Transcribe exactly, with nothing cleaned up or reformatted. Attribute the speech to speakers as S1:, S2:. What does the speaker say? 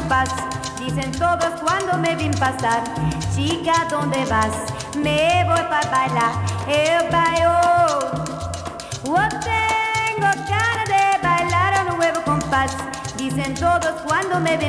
S1: compás. Dicen todos cuando me ven pasar, chica, ¿dónde vas? Me voy para bailar el baile. Oh, tengo ganas de bailar a un nuevo compás. Dicen todos cuando me ven